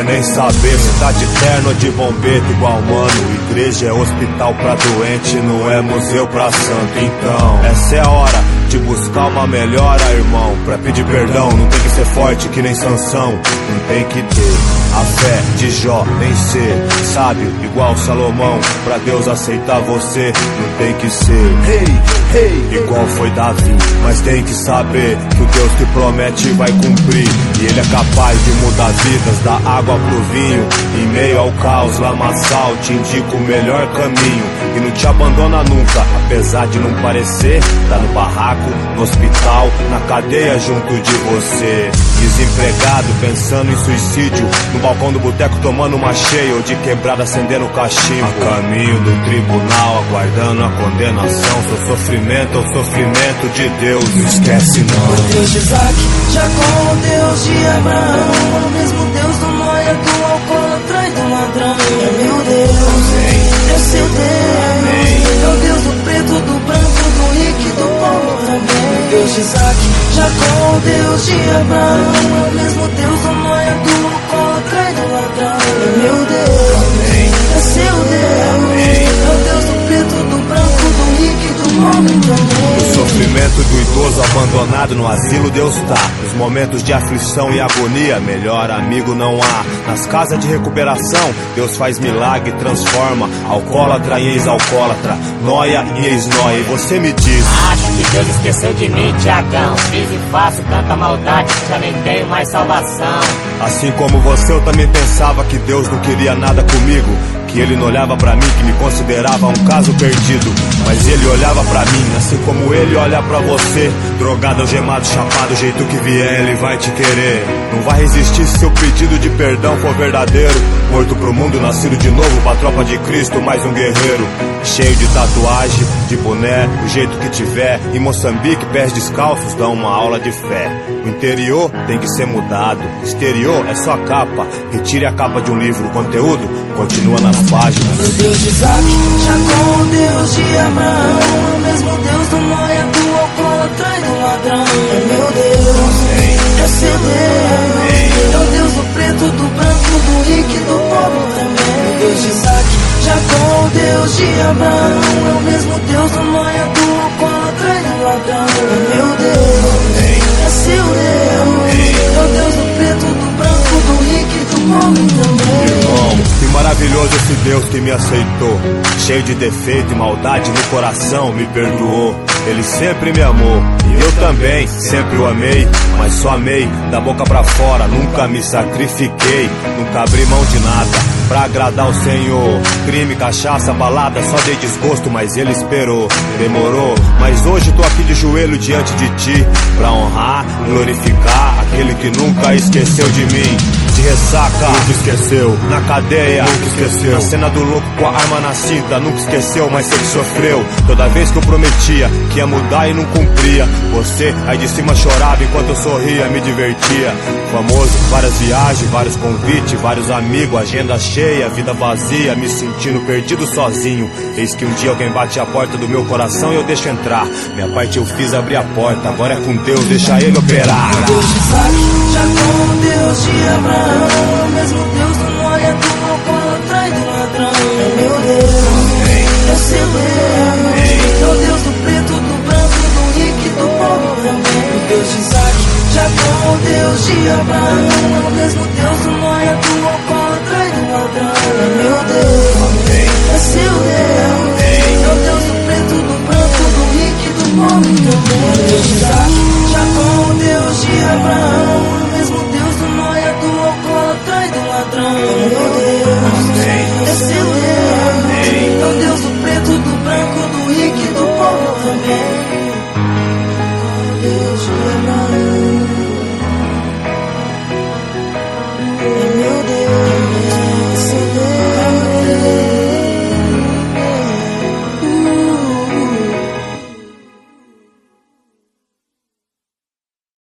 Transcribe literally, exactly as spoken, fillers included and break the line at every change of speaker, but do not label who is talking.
nem saber se tá de terno ou de bombeta igual mano. Igreja é hospital pra doente, não é museu pra santo. Então, essa é a hora de buscar uma melhora, irmão. Pra pedir perdão, não tem que ser forte que nem Sansão. Não tem que ter a fé de Jó, nem ser sábio igual Salomão. Pra Deus aceitar você, não tem que ser hey, hey, igual foi Davi. Mas tem que saber que o Deus que promete vai cumprir. E Ele é capaz de mudar vidas, da água pro vinho. Em meio ao caos, lamaçal, te indica o melhor caminho. E não te abandona nunca, apesar de não parecer. Tá no barraco, no hospital, na cadeia junto de você. Desempregado, pensando em suicídio, no balcão do boteco tomando uma cheia, ou de quebrada acendendo cachimbo. A caminho do tribunal, aguardando a condenação. Seu sofrimento é o sofrimento de Deus, não esquece não.
O Deus de Isaac, Jacó, o Deus de Abraão, o mesmo Deus do Noé, do alcoólatra e do ladrão. É meu Deus, é seu Deus, é o Deus do preto, do branco, do rico e do pobre também. O Deus de Isaac, Jacó, o Deus de Abraão, o mesmo Deus do Noé, do alcoólatra e do ladrão. É meu Deus, é seu Deus, é o Deus do preto, do branco, do rico e do pobre também.
No sofrimento do idoso abandonado no asilo, Deus tá. Nos momentos de aflição e agonia, melhor amigo não há. Nas casas de recuperação, Deus faz milagre, transforma alcoólatra em ex-alcoólatra, nóia em ex-nóia. E você me diz:
acho que Deus esqueceu de mim, Tiagão. Fiz e faço tanta maldade, já nem tenho mais salvação.
Assim como você, eu também pensava que Deus não queria nada comigo, que Ele não olhava pra mim, que me considerava um caso perdido. Mas Ele olhava pra mim, assim como Ele olha pra você. Drogado, algemado, chapado, o jeito que vier Ele vai te querer. Não vai resistir se seu pedido de perdão for verdadeiro. Morto pro mundo, nascido de novo pra tropa de Cristo, mais um guerreiro. Cheio de tatuagem, de boné, o jeito que tiver. Em Moçambique, pés descalços dão uma aula de fé. O interior tem que ser mudado, exterior é só capa. Retire a capa de um livro, o conteúdo continua nas páginas.
O Deus de Isaac, Jacó, o Deus de Abraão, o mesmo Deus do Noé, do alcoólatra e do ladrão. É meu Deus, é seu Deus, é o Deus do preto, do branco, do rico e do pobre também. O Deus de Isaac, Jacó, o Deus de Abraão, é o mesmo Deus do Noé, do alcoólatra e do ladrão. É meu Deus, é seu Deus, é o Deus do preto, do branco, do rico e do pobre também.
Irmão, que maravilhoso esse Deus que me aceitou. Cheio de defeito e maldade no coração, me perdoou. Ele sempre me amou, e eu também sempre o amei. Mas só amei da boca pra fora, nunca me sacrifiquei. Nunca abri mão de nada pra agradar o Senhor. Crime, cachaça, balada, só dei desgosto, mas Ele esperou. Demorou, mas hoje tô aqui de joelho diante de Ti, pra honrar, glorificar aquele que nunca esqueceu de mim. De ressaca, nunca esqueceu. Na cadeia, nunca esqueceu. Na cena do louco com a arma na cinta, nunca esqueceu, mas sei que sofreu. Toda vez que eu prometia que ia mudar e não cumpria, você aí de cima chorava enquanto eu sorria, me divertia. Famoso, várias viagens, vários convites, vários amigos, agenda cheia, vida vazia, me sentindo perdido sozinho. Eis que um dia alguém bate a porta do meu coração e eu deixo entrar. Minha parte eu fiz, abrir a porta, agora é com Deus, deixa Ele operar.
Deus de Isaac, Jacó, Deus de Abraão, o mesmo Deus do Noé, do